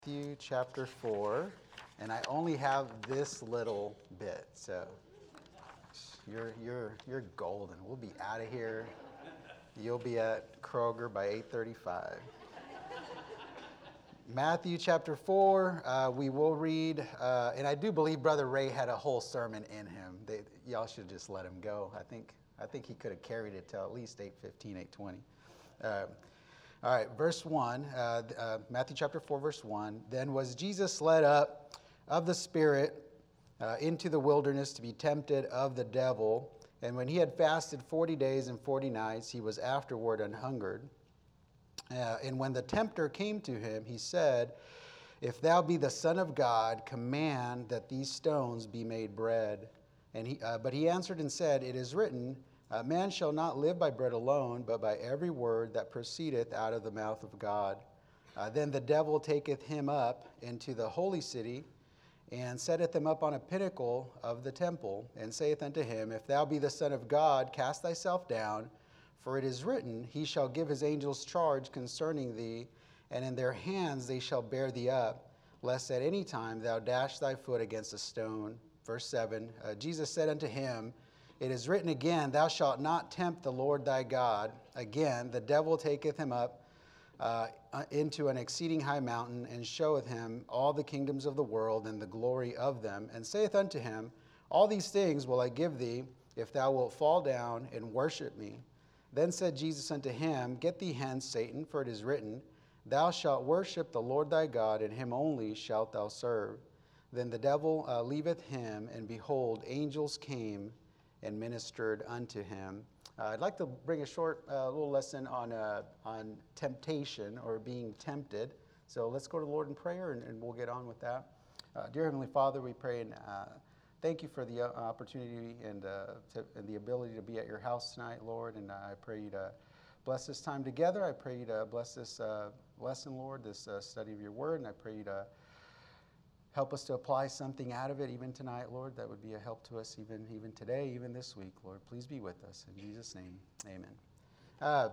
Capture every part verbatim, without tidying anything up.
Matthew chapter four, and I only have this little bit, so you're you're you're golden. We'll be out of here. You'll be at Kroger by eight thirty-five. Matthew chapter four, uh, we will read, uh, and I do believe Brother Ray had a whole sermon in him. They, y'all should just let him go. I think I think he could have carried it till at least eight fifteen, eight twenty. Uh, All right, verse one, uh, uh, Matthew chapter four, verse one. Then was Jesus led up of the Spirit uh, into the wilderness to be tempted of the devil. And when he had fasted forty days and forty nights, he was afterward an hungered. Uh, and when the tempter came to him, he said, If thou be the Son of God, command that these stones be made bread. And he, uh, but he answered and said, It is written, Uh, man shall not live by bread alone, but by every word that proceedeth out of the mouth of God. Uh, then the devil taketh him up into the holy city, and setteth him up on a pinnacle of the temple, and saith unto him, If thou be the Son of God, cast thyself down, for it is written, He shall give his angels charge concerning thee, and in their hands they shall bear thee up, lest at any time thou dash thy foot against a stone. Verse seven, uh, Jesus said unto him, It is written again, Thou shalt not tempt the Lord thy God. Again, the devil taketh him up uh, into an exceeding high mountain, and showeth him all the kingdoms of the world and the glory of them, and saith unto him, All these things will I give thee, if thou wilt fall down and worship me. Then said Jesus unto him, Get thee hence, Satan, for it is written, Thou shalt worship the Lord thy God, and him only shalt thou serve. Then the devil uh, leaveth him, and behold, angels came and ministered unto him. Uh, I'd like to bring a short uh, little lesson on uh, on temptation or being tempted. So let's go to the Lord in prayer, and, and we'll get on with that. Uh, dear Heavenly Father, we pray and uh, thank you for the uh, opportunity and, uh, to, and the ability to be at your house tonight, Lord. And I pray you to bless this time together. I pray you to bless this uh, lesson, Lord, this uh, study of your word. And I pray you to help us to apply something out of it even tonight, Lord. That would be a help to us even, even today, even this week, Lord. Please be with us. In Jesus' name, amen. Uh,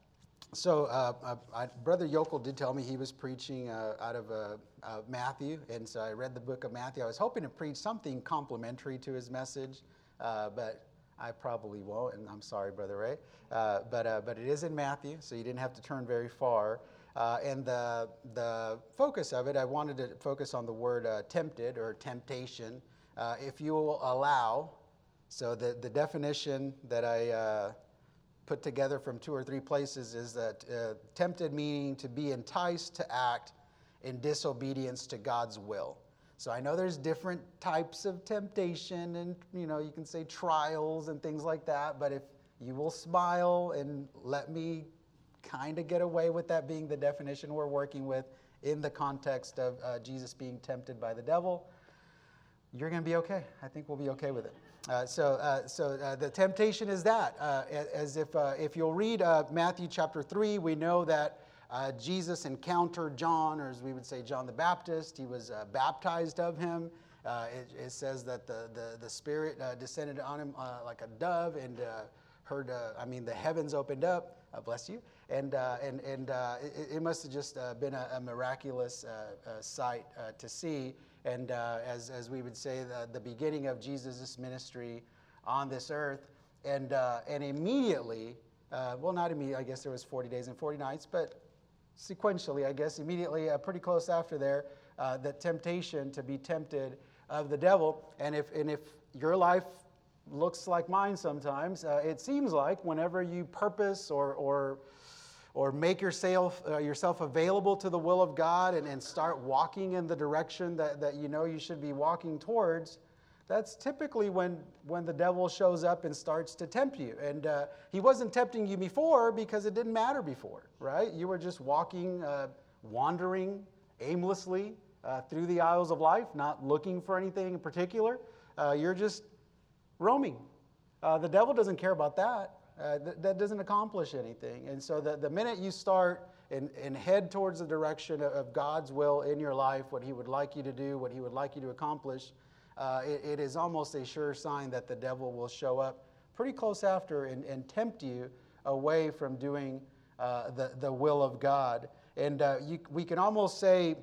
so uh, uh, I, Brother Yokel did tell me he was preaching uh, out of uh, uh, Matthew, and so I read the book of Matthew. I was hoping to preach something complementary to his message, uh, but I probably won't, and I'm sorry, Brother Ray. Uh, but, uh, but it is in Matthew, so you didn't have to turn very far. Uh, and the the focus of it, I wanted to focus on the word uh, tempted or temptation, uh, if you will allow. So the, the definition that I uh, put together from two or three places is that uh, tempted meaning to be enticed to act in disobedience to God's will. So I know there's different types of temptation and, you know, you can say trials and things like that, but if you will smile and let me kind of get away with that being the definition we're working with in the context of uh, Jesus being tempted by the devil, you're going to be okay. I think we'll be okay with it. Uh, so uh, so uh, the temptation is that. Uh, as if uh, if you'll read uh, Matthew chapter three, we know that uh, Jesus encountered John, or as we would say, John the Baptist. He was uh, baptized of him. Uh, it, it says that the, the, the Spirit uh, descended on him uh, like a dove and uh, heard, uh, I mean, the heavens opened up. Uh, bless you. And uh, and and uh, it, it must have just uh, been a, a miraculous uh, uh, sight uh, to see. And uh, as as we would say, the, the beginning of Jesus' ministry on this earth. And uh, and immediately, uh, well, not immediately. I guess there was forty days and forty nights, but sequentially, I guess immediately, uh, pretty close after there, uh, the temptation to be tempted of the devil. And if and if your life looks like mine sometimes, uh, it seems like whenever you purpose or or or make yourself uh, yourself available to the will of God and, and start walking in the direction that, that you know you should be walking towards, that's typically when, when the devil shows up and starts to tempt you. And uh, he wasn't tempting you before because it didn't matter before, right? You were just walking, uh, wandering aimlessly uh, through the aisles of life, not looking for anything in particular. Uh, you're just roaming. Uh, the devil doesn't care about that. Uh, th- that doesn't accomplish anything. And so the, the minute you start and, and head towards the direction of, of God's will in your life, what he would like you to do, what he would like you to accomplish, uh, it, it is almost a sure sign that the devil will show up pretty close after and, and tempt you away from doing uh, the, the will of God. And uh, you, we can almost say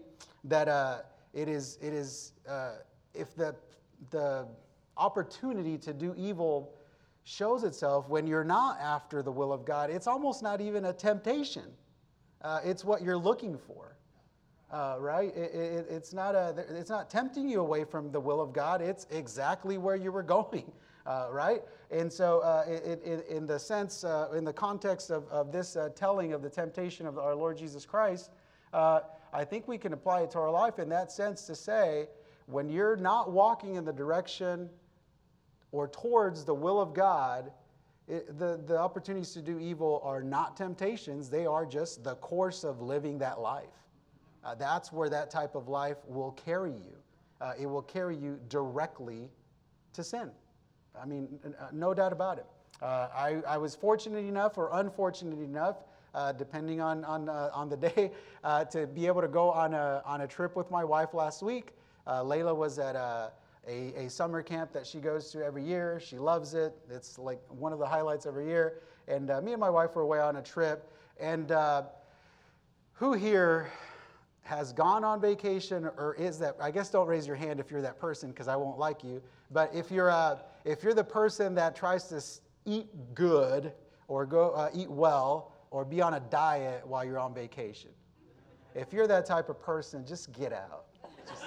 that uh, it is, it is uh, if the, the opportunity to do evil shows itself when you're not after the will of God, it's almost not even a temptation. Uh, it's what you're looking for, uh, right? It, it, it's not a, it's not tempting you away from the will of God. It's exactly where you were going, uh, right? And so, uh, it, it, in the sense, uh, in the context of, of this uh, telling of the temptation of our Lord Jesus Christ, uh, I think we can apply it to our life in that sense to say, when you're not walking in the direction or towards the will of God, it, the, the opportunities to do evil are not temptations. They are just the course of living that life. Uh, that's where that type of life will carry you. Uh, it will carry you directly to sin. I mean, no doubt about it. Uh, I, I was fortunate enough or unfortunate enough, uh, depending on, on, uh, on the day, uh, to be able to go on a, on a trip with my wife last week. Uh, Layla was at a A, a summer camp that she goes to every year. She loves it. It's like one of the highlights every year. And uh, me and my wife were away on a trip. And uh, who here has gone on vacation or is that? I guess don't raise your hand if you're that person because I won't like you. But if you're uh, if you're the person that tries to eat good or go uh, eat well or be on a diet while you're on vacation, if you're that type of person, just get out. Just,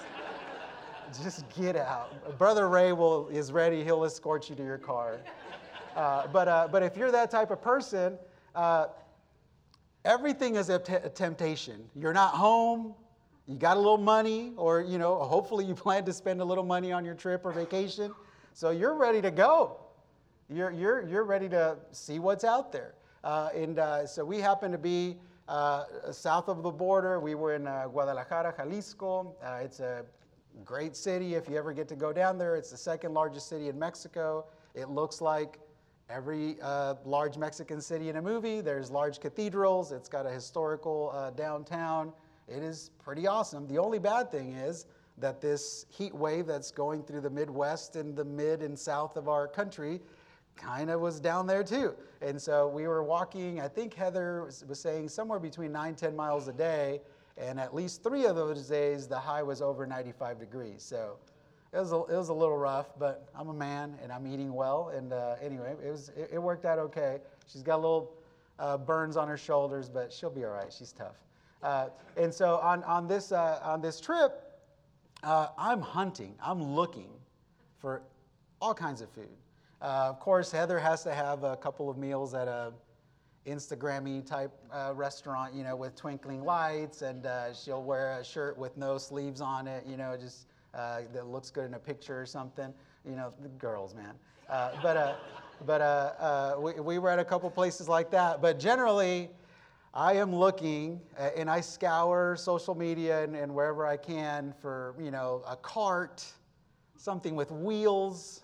Just get out. Brother Ray will is ready. He'll escort you to your car. Uh, but uh, but if you're that type of person, uh, everything is a, t- a temptation. You're not home. You got a little money, or you know, hopefully you plan to spend a little money on your trip or vacation. So you're ready to go. You're you're you're ready to see what's out there. Uh, and uh, so we happen to be uh, south of the border. We were in uh, Guadalajara, Jalisco. Uh, it's a great city if you ever get to go down there. It's the second largest city in Mexico. It looks like every uh, large Mexican city in a movie. There's large cathedrals. It's got a historical uh, downtown. It is pretty awesome. The only bad thing is that this heat wave that's going through the Midwest and the mid and south of our country kind of was down there too. And so we were walking, I think Heather was, was saying somewhere between nine, ten miles a day. And at least three of those days, the high was over ninety-five degrees. So it was a, it was a little rough, but I'm a man and I'm eating well. And uh, anyway, it was it, it worked out okay. She's got little uh, burns on her shoulders, but she'll be all right. She's tough. Uh, and so on on this uh, on this trip, uh, I'm hunting. I'm looking for all kinds of food. Uh, of course, Heather has to have a couple of meals at a Instagram-y type uh, restaurant, you know, with twinkling lights, and uh, she'll wear a shirt with no sleeves on it, you know, just uh, that looks good in a picture or something. You know, the girls, man. Uh, but uh, but uh, uh, we, we were at a couple places like that. But generally, I am looking, uh, and I scour social media and, and wherever I can for, you know, a cart, something with wheels.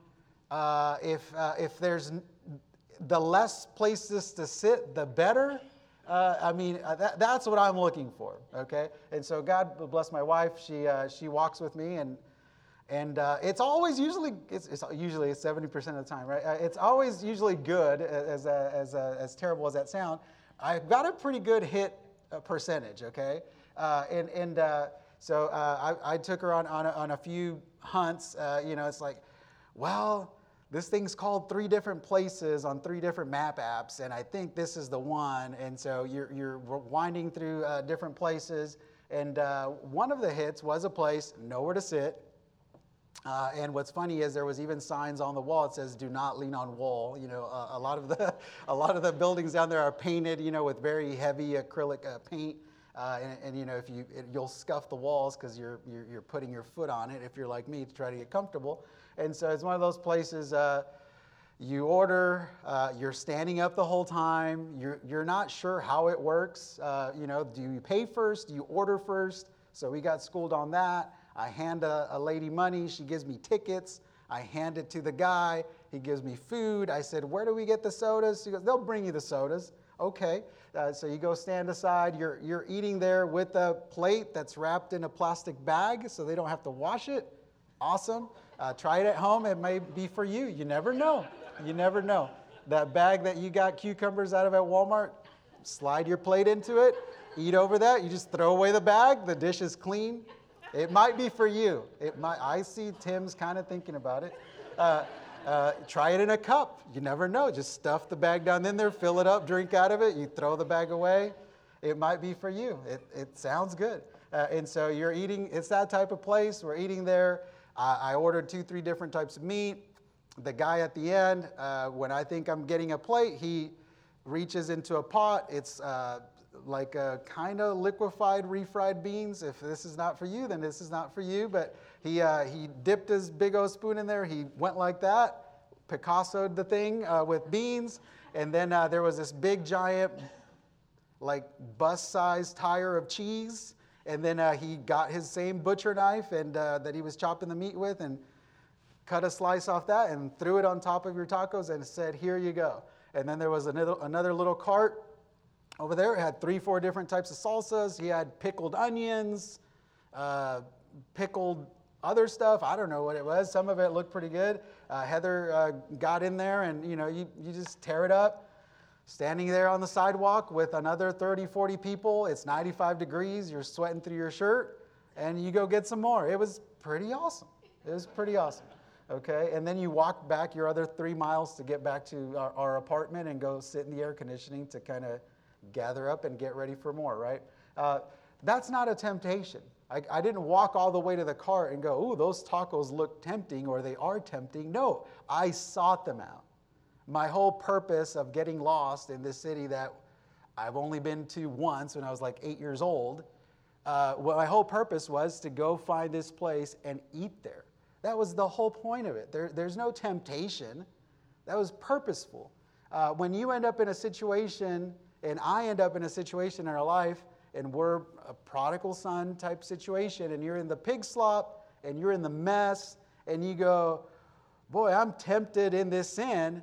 Uh, if uh, if there's the less places to sit, the better. Uh, I mean, uh, that, that's what I'm looking for, okay? And so God bless my wife. She uh, she walks with me, and and uh, it's always usually it's, it's usually seventy percent of the time, right? Uh, it's always usually good, as uh, as uh, as terrible as that sound. I've got a pretty good hit uh, percentage, okay? Uh, and and uh, so uh, I, I took her on on a, on a few hunts. Uh, you know, it's like, well, this thing's called three different places on three different map apps, and I think this is the one. And so you're you're winding through uh, different places, and uh, one of the hits was a place, nowhere to sit. Uh, and what's funny is there was even signs on the wall. It says, "Do not lean on wall." You know, uh, a lot of the a lot of the buildings down there are painted, you know, with very heavy acrylic uh, paint. Uh, and, and you know, if you it, you'll scuff the walls because you're, you're you're putting your foot on it if you're like me to try to get comfortable. And so it's one of those places. Uh, you order, uh, you're standing up the whole time. You're you're not sure how it works. Uh, you know, do you pay first? Do you order first? So we got schooled on that. I hand a, a lady money. She gives me tickets. I hand it to the guy. He gives me food. I said, "Where do we get the sodas?" He goes, "They'll bring you the sodas." Okay. Uh, so you go stand aside. You're you're eating there with a plate that's wrapped in a plastic bag, so they don't have to wash it. Awesome. Uh, try it at home. It may be for you. You never know. You never know. That bag that you got cucumbers out of at Walmart, slide your plate into it. eat over that. You just throw away the bag. The dish is clean. It might be for you. It might. I see Tim's kind of thinking about it. Uh, uh, try it in a cup. You never know. Just stuff the bag down in there, fill it up, drink out of it. You throw the bag away. It might be for you. It, it sounds good. Uh, and so you're eating. It's that type of place. We're eating there. Uh, I ordered two, three different types of meat. The guy at the end, uh, when I think I'm getting a plate, he reaches into a pot. It's uh, like a kind of liquefied refried beans. If this is not for you, then this is not for you. But he uh, he dipped his big old spoon in there. He went like that, Picasso'd the thing uh, with beans. And then uh, there was this big giant, like bus-sized tire of cheese. And then uh, he got his same butcher knife and uh, that he was chopping the meat with and cut a slice off that and threw it on top of your tacos and said, here you go. And then there was another, another little cart over there. It had three, four different types of salsas. He had pickled onions, uh, pickled other stuff. I don't know what it was. Some of it looked pretty good. Uh, Heather uh, got in there and, you know, you, you just tear it up. Standing there on the sidewalk with another thirty, forty people. It's ninety-five degrees. You're sweating through your shirt. And you go get some more. It was pretty awesome. It was pretty awesome. Okay, and then you walk back your other three miles to get back to our, our apartment and go sit in the air conditioning to kind of gather up and get ready for more, right? Uh, that's not a temptation. I, I didn't walk all the way to the cart and go, ooh, those tacos look tempting or they are tempting. No, I sought them out. My whole purpose of getting lost in this city that I've only been to once when I was like eight years old, uh, well, my whole purpose was to go find this place and eat there. That was the whole point of it. There, there's no temptation. That was purposeful. Uh, when you end up in a situation, and I end up in a situation in our life, and we're a prodigal son type situation, and you're in the pig slop, and you're in the mess, and you go, boy, I'm tempted in this sin.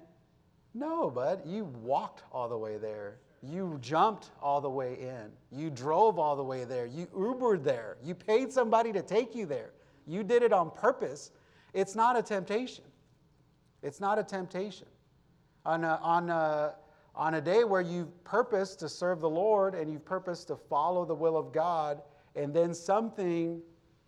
No, bud, you walked all the way there. You jumped all the way in. You drove all the way there. You Ubered there. You paid somebody to take you there. You did it on purpose. It's not a temptation. It's not a temptation. On a, on a, on a day where you've purposed to serve the Lord and you've purposed to follow the will of God, and then something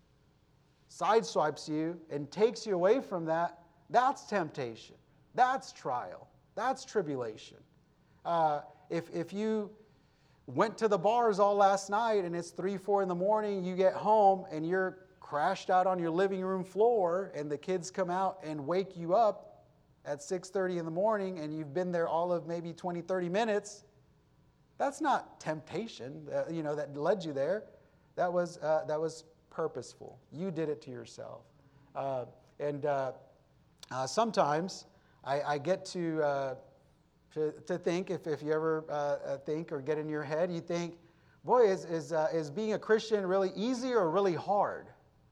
sideswipes you and takes you away from that, that's temptation. That's trial. That's tribulation. Uh, if, if you went to the bars all last night and it's three, four in the morning, you get home and you're crashed out on your living room floor and the kids come out and wake you up at six thirty in the morning and you've been there all of maybe twenty, thirty minutes, that's not temptation, uh, you know, that led you there. That was, uh, that was purposeful. You did it to yourself. Uh, and uh, uh, sometimes I, I get to, uh, to to think, if, if you ever uh, think or get in your head, you think, boy, is, is, uh, is being a Christian really easy or really hard?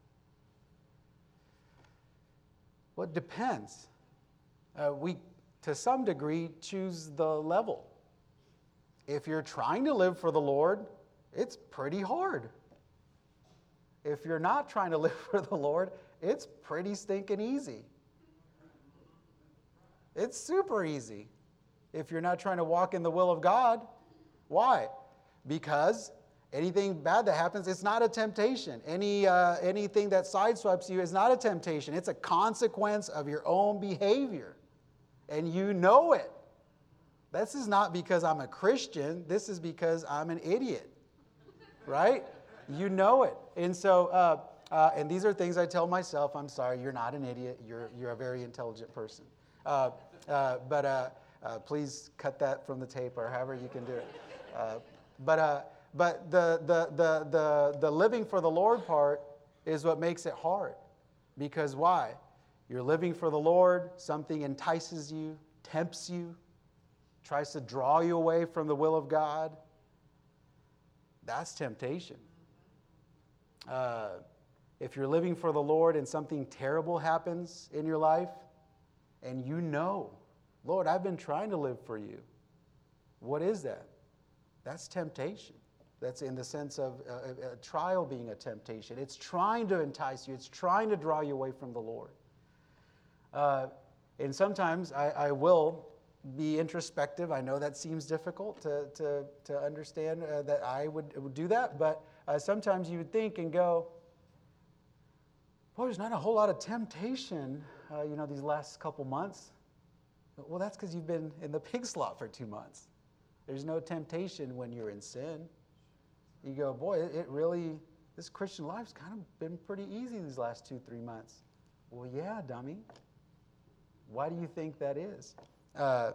Well, it depends. Uh, we, to some degree, choose the level. If you're trying to live for the Lord, it's pretty hard. If you're not trying to live for the Lord, it's pretty stinking easy. It's super easy if you're not trying to walk in the will of God. Why? Because anything bad that happens, it's not a temptation. Any uh, anything that sideswipes you is not a temptation. It's a consequence of your own behavior. And you know it. This is not because I'm a Christian. This is because I'm an idiot. Right? You know it. And so, uh, uh, and these are things I tell myself. I'm sorry, you're not an idiot. You're, you're a very intelligent person. Uh, uh, but uh, uh, please cut that from the tape or however you can do it. Uh, but uh, but the, the, the, the, the living for the Lord part is what makes it hard. Because why? You're living for the Lord, something entices you, tempts you, tries to draw you away from the will of God. That's temptation. Uh, if you're living for the Lord and something terrible happens in your life, and you know, Lord, I've been trying to live for you. What is that? That's temptation. That's in the sense of a, a trial being a temptation. It's trying to entice you. It's trying to draw you away from the Lord. Uh, and sometimes I, I will be introspective. I know that seems difficult to, to, to understand uh, that I would, would do that, but uh, sometimes you would think and go, boy, there's not a whole lot of temptation, uh, you know, these last couple months. Well, that's because you've been in the pig slot for two months. There's no temptation when you're in sin. You go, boy, it, it really, this Christian life's kind of been pretty easy these last two, three months. Well, yeah, dummy. Why do you think that is? Uh,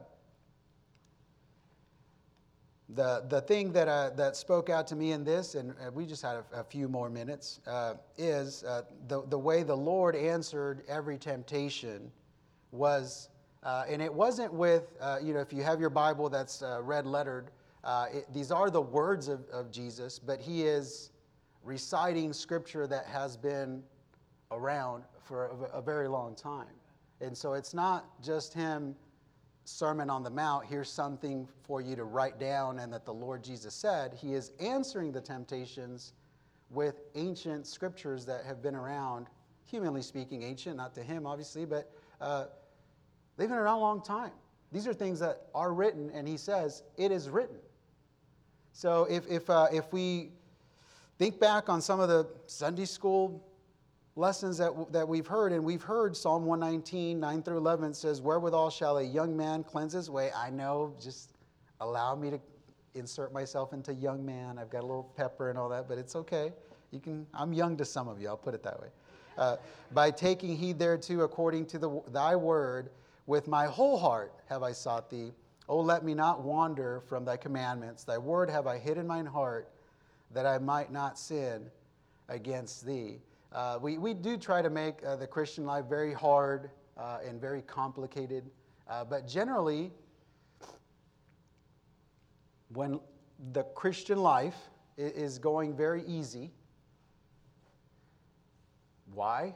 the the thing that uh, that spoke out to me in this, and uh, we just had a, a few more minutes, uh, is uh, the the way the Lord answered every temptation was, uh, and it wasn't with, uh, you know, if you have your Bible that's uh, red lettered, uh, it, these are the words of, of Jesus, but he is reciting scripture that has been around for a, a very long time. And so it's not just him, Sermon on the Mount, here's something for you to write down and that the Lord Jesus said. He is answering the temptations with ancient scriptures that have been around, humanly speaking, ancient, not to him obviously, but uh, they've been around a long time. These are things that are written, and he says, it is written. So if, if, uh, if we think back on some of the Sunday school lessons that, that we've heard, and we've heard Psalm one nineteen, nine through eleven says, wherewithal shall a young man cleanse his way? I know, just allow me to insert myself into young man. I've got a little pepper and all that, but it's okay. You can. I'm young to some of you, I'll put it that way. Uh, by taking heed thereto according to the, thy word, with my whole heart have I sought thee. O let me not wander from thy commandments. Thy word have I hid in mine heart, that I might not sin against thee. Uh, we, we do try to make uh, the Christian life very hard uh, and very complicated. Uh, but generally, when the Christian life is going very easy, why?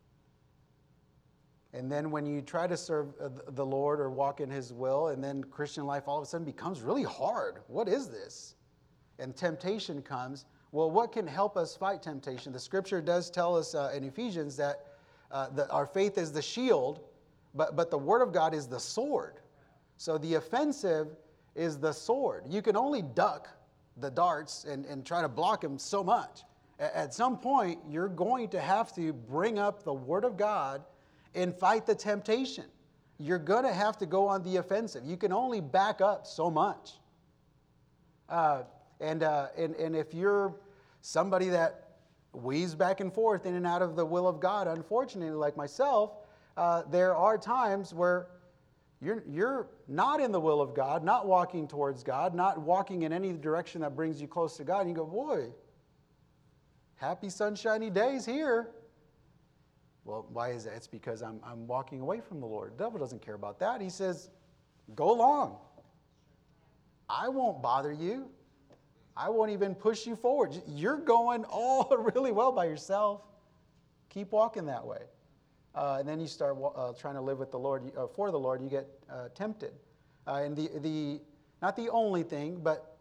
And then when you try to serve the Lord or walk in his will, and then Christian life all of a sudden becomes really hard. What is this? And temptation comes. Well, what can help us fight temptation? The scripture does tell us uh, in Ephesians that, uh, that our faith is the shield, but, but the word of God is the sword. So the offensive is the sword. You can only duck the darts and, and try to block them so much. At some point, you're going to have to bring up the word of God and fight the temptation. You're going to have to go on the offensive. You can only back up so much. Uh, and, uh, and, and if you're somebody that weaves back and forth in and out of the will of God, unfortunately, like myself, uh, there are times where you're, you're not in the will of God, not walking towards God, not walking in any direction that brings you close to God. And you go, boy, happy sunshiny days here. Well, why is that? It's because I'm, I'm walking away from the Lord. The devil doesn't care about that. He says, go along. I won't bother you. I won't even push you forward. You're going all really well by yourself. Keep walking that way. Uh, and then you start uh, trying to live with the Lord, uh, for the Lord, you get uh, tempted. Uh, and the, the, not the only thing, but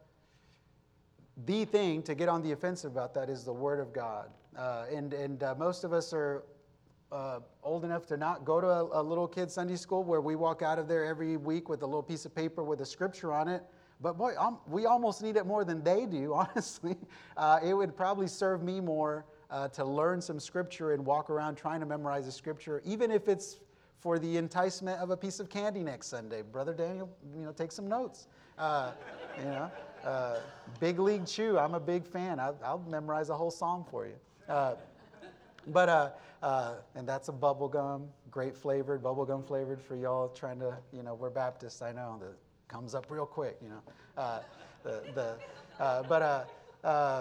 the thing to get on the offensive about that is the Word of God. Uh, and and uh, most of us are uh, old enough to not go to a, a little kid Sunday school where we walk out of there every week with a little piece of paper with a scripture on it. But boy, um, we almost need it more than they do, honestly. Uh, it would probably serve me more uh, to learn some scripture and walk around trying to memorize the scripture, even if it's for the enticement of a piece of candy next Sunday. Brother Daniel, you know, take some notes. Uh, you know, uh, Big League Chew, I'm a big fan. I'll, I'll memorize a whole song for you. Uh, but, uh, uh, and that's a bubble gum, great flavored, bubble gum flavored for y'all trying to, you know, we're Baptists, I know, the comes up real quick, you know. Uh, the, the, uh, but uh, uh,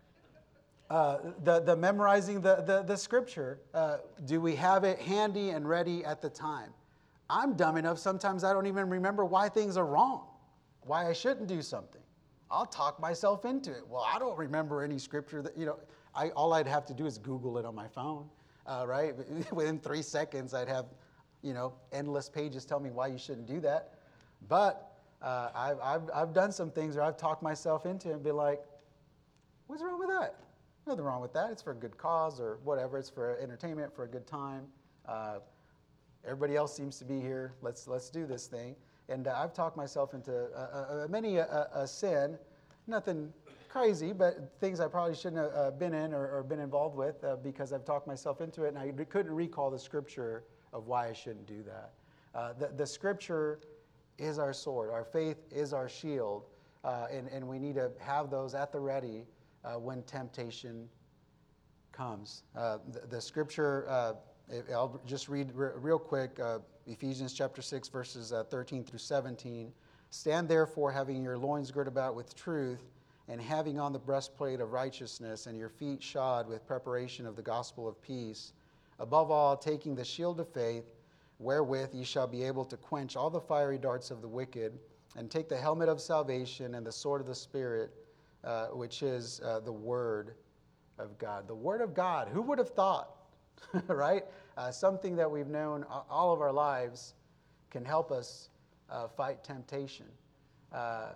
uh, the, the memorizing the, the, the scripture, uh, do we have it handy and ready at the time? I'm dumb enough, sometimes I don't even remember why things are wrong, why I shouldn't do something. I'll talk myself into it. Well, I don't remember any scripture that, you know, I, all I'd have to do is Google it on my phone, uh, right? Within three seconds, I'd have, you know, endless pages tell me why you shouldn't do that. But Uh, I've, I've, I've done some things where I've talked myself into it and be like, what's wrong with that? Nothing wrong with that. It's for a good cause or whatever. It's for entertainment, for a good time. Uh, everybody else seems to be here. Let's, let's do this thing. And uh, I've talked myself into uh, uh, many a, a sin, nothing crazy, but things I probably shouldn't have uh, been in or, or been involved with uh, because I've talked myself into it, and I couldn't recall the scripture of why I shouldn't do that. Uh, the, the scripture is our sword. Our faith is our shield, uh, and, and we need to have those at the ready uh, when temptation comes. Uh, the, the scripture, uh, I'll just read re- real quick, uh, Ephesians chapter six, verses uh, thirteen through seventeen. Stand therefore, having your loins girt about with truth, and having on the breastplate of righteousness, and your feet shod with preparation of the gospel of peace. Above all, taking the shield of faith, wherewith ye shall be able to quench all the fiery darts of the wicked, and take the helmet of salvation and the sword of the Spirit, uh, which is uh, the word of God. The word of God. Who would have thought, right? Uh, something that we've known all of our lives can help us uh, fight temptation. Uh,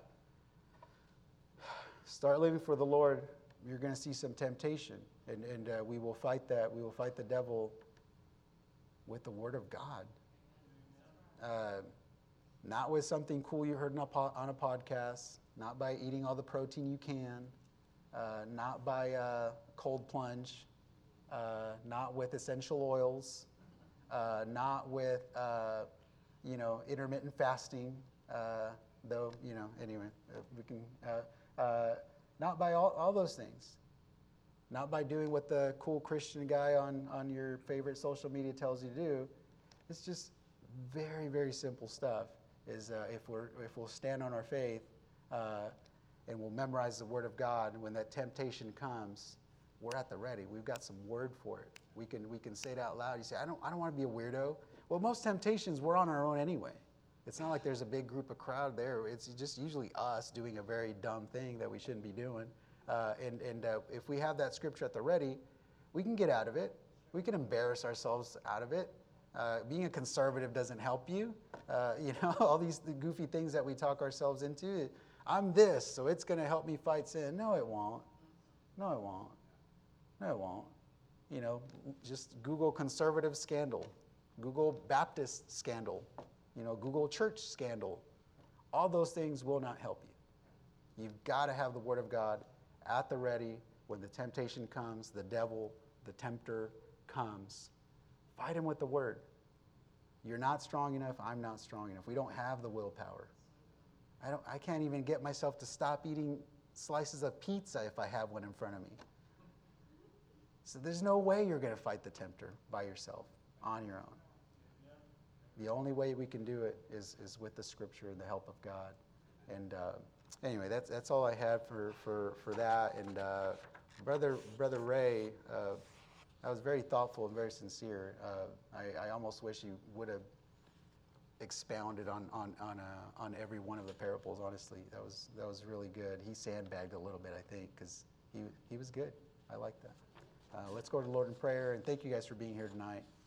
start living for the Lord. You're going to see some temptation, and, and uh, we will fight that. We will fight the devil with the word of God. Uh, not with something cool you heard on a, po- on a podcast, not by eating all the protein you can, uh, not by uh, cold plunge, uh, not with essential oils, uh, not with, uh, you know, intermittent fasting, uh, though, you know, anyway, uh, we can, uh, uh, not by all, all those things. Not by doing what the cool Christian guy on, on your favorite social media tells you to do. It's just very, very simple stuff. Is uh, if we're if we'll stand on our faith uh, and we'll memorize the Word of God, and when that temptation comes, we're at the ready. We've got some word for it. We can we can say it out loud. You say, I don't I don't want to be a weirdo. Well, most temptations we're on our own anyway. It's not like there's a big group of crowd there. It's just usually us doing a very dumb thing that we shouldn't be doing. Uh, and and uh, if we have that scripture at the ready, we can get out of it. We can embarrass ourselves out of it. Uh, being a conservative doesn't help you. Uh, you know, all these the goofy things that we talk ourselves into. I'm this, so it's going to help me fight sin. No, it won't. No, it won't. No, it won't. You know, just Google conservative scandal. Google Baptist scandal. You know, Google church scandal. All those things will not help you. You've got to have the Word of God at the ready when the temptation comes, the devil, the tempter comes. Fight him with the Word. You're not strong enough. I'm not strong enough. We don't have the willpower. I don't. I can't even get myself to stop eating slices of pizza if I have one in front of me. So there's no way you're going to fight the tempter by yourself, on your own. The only way we can do it is, is with the Scripture and the help of God. And uh, anyway, that's that's all I had for, for, for that. And uh, brother brother Ray, uh, I was very thoughtful and very sincere. Uh, I, I almost wish you would have expounded on on on, uh, on every one of the parables. Honestly, that was that was really good. He sandbagged a little bit, I think, because he he was good. I like that. Uh, let's go to the Lord in prayer, and thank you guys for being here tonight.